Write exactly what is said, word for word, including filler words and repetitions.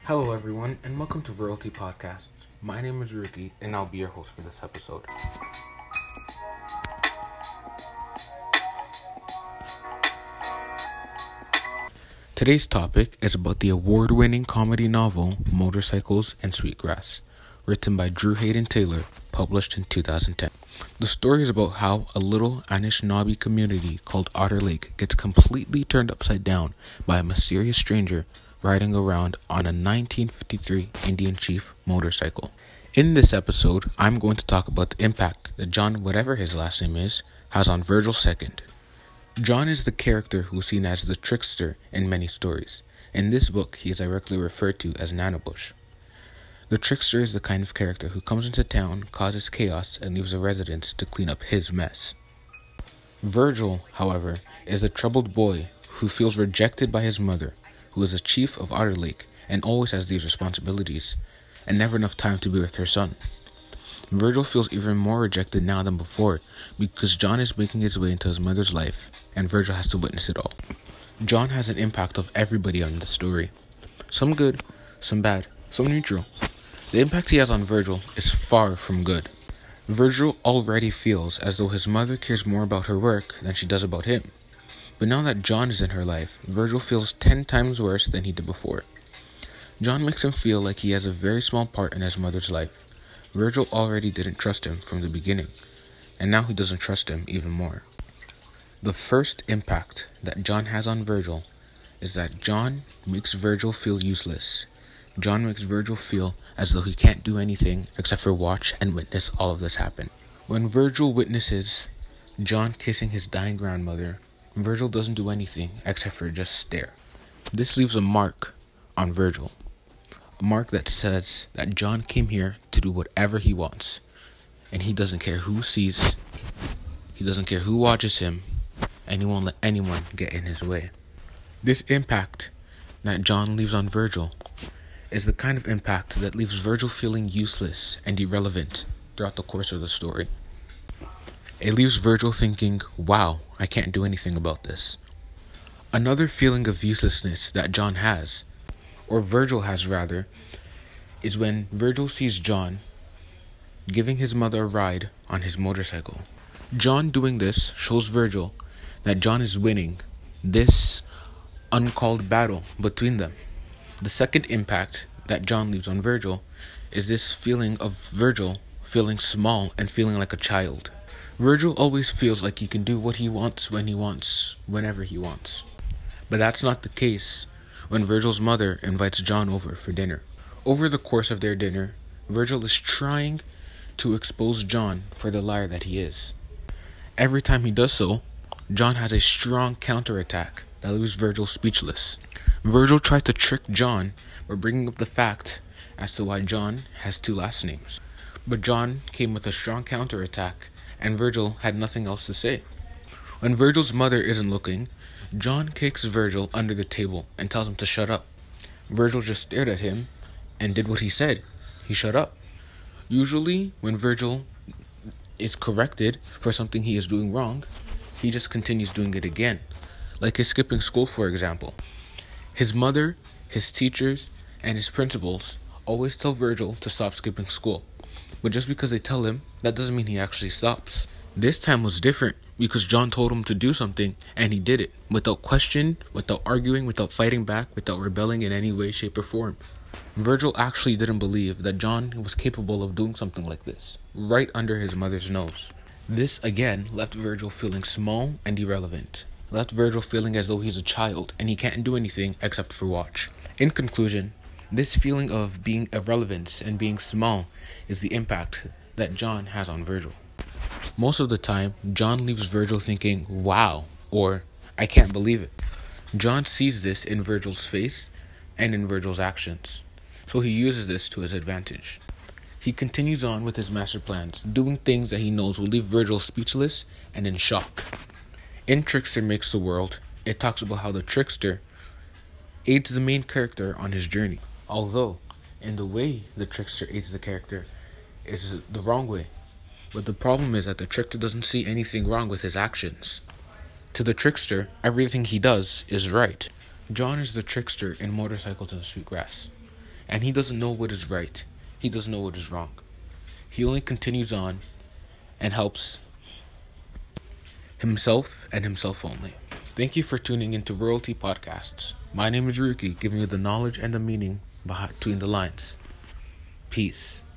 Hello, everyone, and welcome to Royalty Podcasts. My name is Ricky, and I'll be your host for this episode. Today's topic is about the award-winning comedy novel Motorcycles and Sweetgrass, written by Drew Hayden Taylor, published in two thousand ten. The story is about how a little Anishinaabe community called Otter Lake gets completely turned upside down by a mysterious stranger riding around on a nineteen fifty-three Indian Chief motorcycle. In this episode, I'm going to talk about the impact that John, whatever his last name is, has on Virgil Second. John is the character who's seen as the trickster in many stories. In this book, he is directly referred to as Nanabush. The trickster is the kind of character who comes into town, causes chaos, and leaves the residents to clean up his mess. Virgil, however, is the troubled boy who feels rejected by his mother, who is the chief of Otter Lake and always has these responsibilities, and never enough time to be with her son. Virgil feels even more rejected now than before because John is making his way into his mother's life, and Virgil has to witness it all. John has an impact of everybody on the story. Some good, some bad, some neutral. The impact he has on Virgil is far from good. Virgil already feels as though his mother cares more about her work than she does about him. But now that John is in her life, Virgil feels ten times worse than he did before. John makes him feel like he has a very small part in his mother's life. Virgil already didn't trust him from the beginning, and now he doesn't trust him even more. The first impact that John has on Virgil is that John makes Virgil feel useless. John makes Virgil feel as though he can't do anything except for watch and witness all of this happen. When Virgil witnesses John kissing his dying grandmother, Virgil doesn't do anything except for just stare. This leaves a mark on Virgil. A mark that says that John came here to do whatever he wants, and he doesn't care who sees, he doesn't care who watches him, and he won't let anyone get in his way. This impact that John leaves on Virgil is the kind of impact that leaves Virgil feeling useless and irrelevant throughout the course of the story. It leaves Virgil thinking, wow, I can't do anything about this. Another feeling of uselessness that John has, or Virgil has rather, is when Virgil sees John giving his mother a ride on his motorcycle. John doing this shows Virgil that John is winning this uncalled battle between them. The second impact that John leaves on Virgil is this feeling of Virgil feeling small and feeling like a child. Virgil always feels like he can do what he wants when he wants, whenever he wants. But that's not the case when Virgil's mother invites John over for dinner. Over the course of their dinner, Virgil is trying to expose John for the liar that he is. Every time he does so, John has a strong counterattack that leaves Virgil speechless. Virgil tries to trick John by bringing up the fact as to why John has two last names. But John came with a strong counterattack, and Virgil had nothing else to say. When Virgil's mother isn't looking, John kicks Virgil under the table and tells him to shut up. Virgil just stared at him and did what he said. He shut up. Usually, when Virgil is corrected for something he is doing wrong, he just continues doing it again. Like his skipping school, for example. His mother, his teachers, and his principals always tell Virgil to stop skipping school. But just because they tell him, that doesn't mean he actually stops. This time was different because John told him to do something and he did it without question, without arguing, without fighting back, without rebelling in any way, shape, or form. Virgil actually didn't believe that John was capable of doing something like this, right under his mother's nose. This again left Virgil feeling small and irrelevant. Left Virgil feeling as though he's a child and he can't do anything except for watch. In conclusion, this feeling of being irrelevant and being small is the impact that John has on Virgil. Most of the time, John leaves Virgil thinking, wow, or I can't believe it. John sees this in Virgil's face and in Virgil's actions, so he uses this to his advantage. He continues on with his master plans, doing things that he knows will leave Virgil speechless and in shock. In Trickster Makes the World, it talks about how the trickster aids the main character on his journey. Although, in the way the trickster aids the character is the wrong way. But the problem is that the trickster doesn't see anything wrong with his actions. To the trickster, everything he does is right. John is the trickster in Motorcycles and Sweetgrass. and he doesn't know what is right. He doesn't know what is wrong. He only continues on and helps himself and himself only. Thank you for tuning into Royalty Podcasts. My name is Ruki, giving you the knowledge and the meaning between the lines. Peace.